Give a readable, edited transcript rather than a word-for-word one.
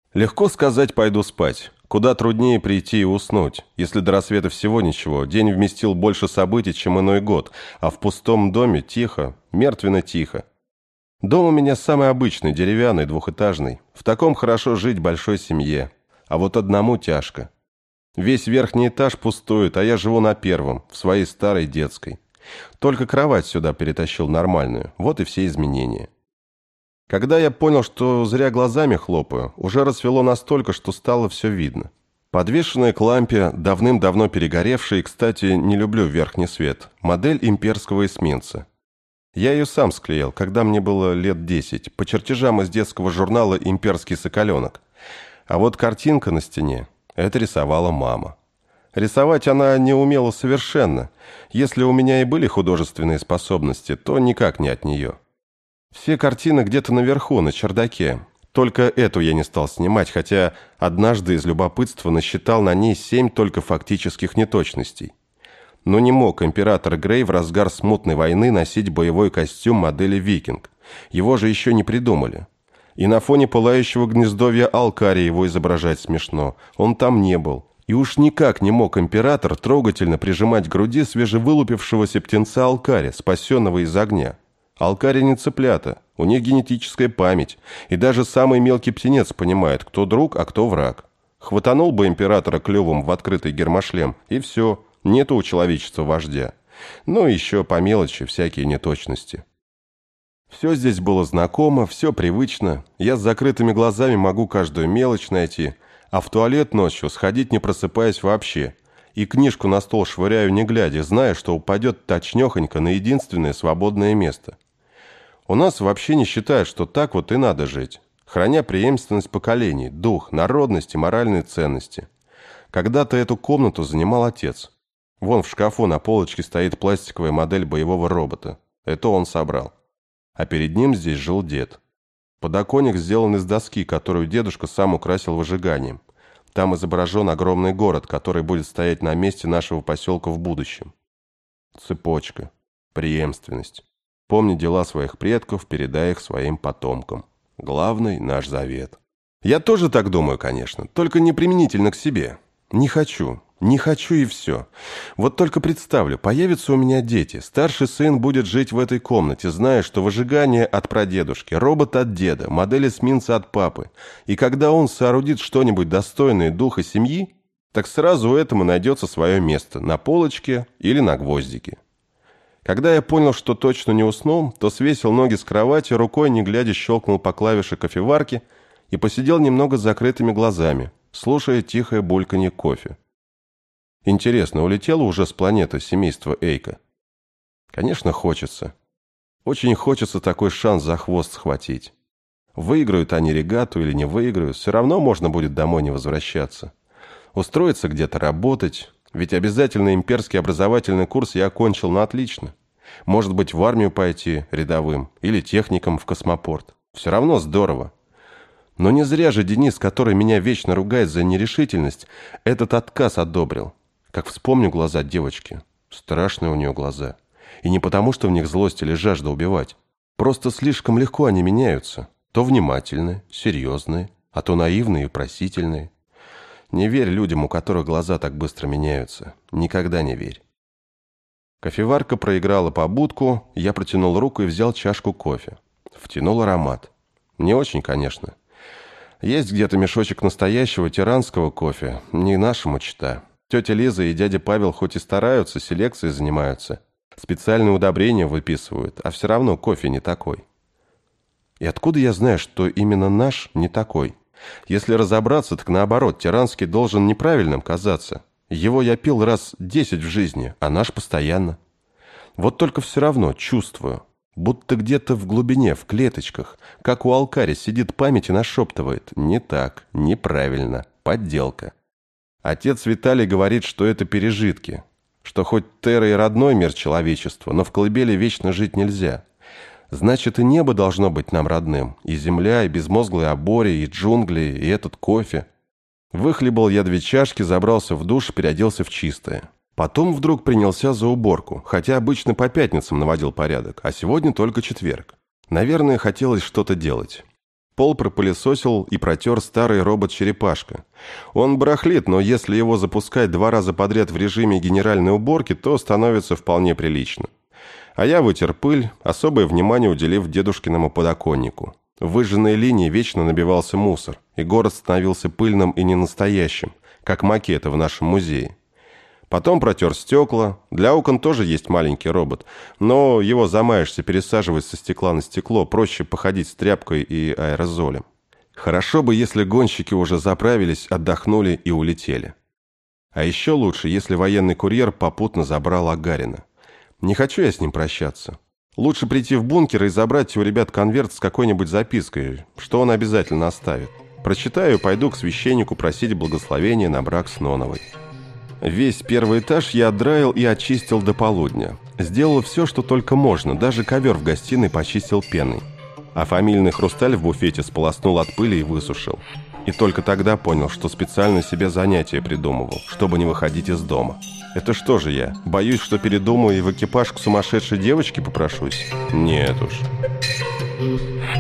Легко сказать «пойду спать». Куда труднее прийти и уснуть. Если до рассвета всего ничего, день вместил больше событий, чем иной год, а в пустом доме тихо, мертвенно тихо. Дом у меня самый обычный, деревянный, двухэтажный. В таком хорошо жить большой семье. А вот одному тяжко. Весь верхний этаж пустует, а я живу на первом, в своей старой детской. Только кровать сюда перетащил нормальную. Вот и все изменения. Когда я понял, что зря глазами хлопаю, уже рассвело настолько, что стало все видно. Подвешенная к лампе, давным-давно перегоревшая, и, кстати, не люблю верхний свет, модель имперского эсминца. Я ее сам склеил, когда мне было лет 10, по чертежам из детского журнала «Имперский соколенок». А вот картинка на стене – это рисовала мама. Рисовать она не умела совершенно. Если у меня и были художественные способности, то никак не от нее. Все картины где-то наверху, на чердаке. Только эту я не стал снимать, хотя однажды из любопытства насчитал на ней 7 только фактических неточностей. Но не мог император Грей в разгар смутной войны носить боевой костюм модели «Викинг». Его же еще не придумали. И на фоне пылающего гнездовья Алкария его изображать смешно. Он там не был. И уж никак не мог император трогательно прижимать к груди свежевылупившегося птенца Алкария, спасенного из огня. Алкари не цыплята, у них генетическая память, и даже самый мелкий птенец понимает, кто друг, а кто враг. Хватанул бы императора клювом в открытый гермошлем, и все, нету у человечества вождя. Ну и еще по мелочи всякие неточности. Все здесь было знакомо, все привычно, я с закрытыми глазами могу каждую мелочь найти, а в туалет ночью сходить не просыпаясь вообще. И книжку на стол швыряю не глядя, зная, что упадет точнёхонько на единственное свободное место. У нас вообще не считают, что так вот и надо жить, храня преемственность поколений, дух, народность и моральные ценности. Когда-то эту комнату занимал отец. Вон в шкафу на полочке стоит пластиковая модель боевого робота. Это он собрал. А перед ним здесь жил дед. Подоконник сделан из доски, которую дедушка сам украсил выжиганием. Там изображен огромный город, который будет стоять на месте нашего поселка в будущем. Цепочка, преемственность. Помни дела своих предков, передай их своим потомкам. Главный наш завет. Я тоже так думаю, конечно, только не применительно к себе. Не хочу и все. Вот только представлю, появятся у меня дети, старший сын будет жить в этой комнате, зная, что выжигание от прадедушки, робот от деда, модель эсминца от папы. И когда он соорудит что-нибудь достойное духа семьи, так сразу этому найдется свое место, на полочке или на гвоздике. Когда я понял, что точно не уснул, то свесил ноги с кровати, рукой не глядя щелкнул по клавише кофеварки и посидел немного с закрытыми глазами, слушая тихое бульканье кофе. Интересно, улетело уже с планеты семейство Эйка? Конечно, хочется. Очень хочется такой шанс за хвост схватить. Выиграют они регату или не выиграют, все равно можно будет домой не возвращаться. Устроиться где-то работать, ведь обязательно имперский образовательный курс я окончил на отлично. Может быть, в армию пойти рядовым или техником в космопорт. Все равно здорово. Но не зря же Денис, который меня вечно ругает за нерешительность, этот отказ одобрил. Как вспомню глаза девочки. Страшные у нее глаза. И не потому, что в них злость или жажда убивать. Просто слишком легко они меняются. То внимательные, серьезные, а то наивные и просительные. Не верь людям, у которых глаза так быстро меняются. Никогда не верь. Кофеварка проиграла побудку, я протянул руку и взял чашку кофе. Втянул аромат. Не очень, конечно. Есть где-то мешочек настоящего тиранского кофе, не нашему чита. Тетя Лиза и дядя Павел хоть и стараются, селекцией занимаются, специальные удобрения выписывают, а все равно кофе не такой. И откуда я знаю, что именно наш не такой? Если разобраться, так наоборот, тиранский должен неправильным казаться. Его я пил раз 10 в жизни, а наш постоянно. Вот только все равно чувствую, будто где-то в глубине, в клеточках, как у Алкари сидит память и нашептывает: не так, неправильно, подделка. Отец Виталий говорит, что это пережитки, что хоть Терра и родной мир человечества, но в колыбели вечно жить нельзя. Значит, и небо должно быть нам родным, и земля, и безмозглые обори, и джунгли, и этот кофе. Выхлебал я 2 чашки, забрался в душ, переоделся в чистое. Потом вдруг принялся за уборку, хотя обычно по пятницам наводил порядок, а сегодня только четверг. Наверное, хотелось что-то делать. Пол пропылесосил и протер старый робот-черепашка. Он барахлит, но если его запускать 2 раза подряд в режиме генеральной уборки, то становится вполне прилично. А я вытер пыль, особое внимание уделив дедушкиному подоконнику. В выжженной линии вечно набивался мусор, и город становился пыльным и ненастоящим, как макеты в нашем музее. Потом протер стекла. Для окон тоже есть маленький робот, но его замаешься пересаживать со стекла на стекло, проще походить с тряпкой и аэрозолем. Хорошо бы, если гонщики уже заправились, отдохнули и улетели. А еще лучше, если военный курьер попутно забрал Агарина. Не хочу я с ним прощаться. Лучше прийти в бункер и забрать у ребят конверт с какой-нибудь запиской, что он обязательно оставит. Прочитаю и пойду к священнику просить благословения на брак с Ноновой. Весь первый этаж я отдраил и очистил до полудня. Сделал все, что только можно, даже ковер в гостиной почистил пеной. А фамильный хрусталь в буфете сполоснул от пыли и высушил. И только тогда понял, что специально себе занятие придумывал, чтобы не выходить из дома. Это что же я, боюсь, что передумаю и в экипаж к сумасшедшей девочке попрошусь? Нет уж.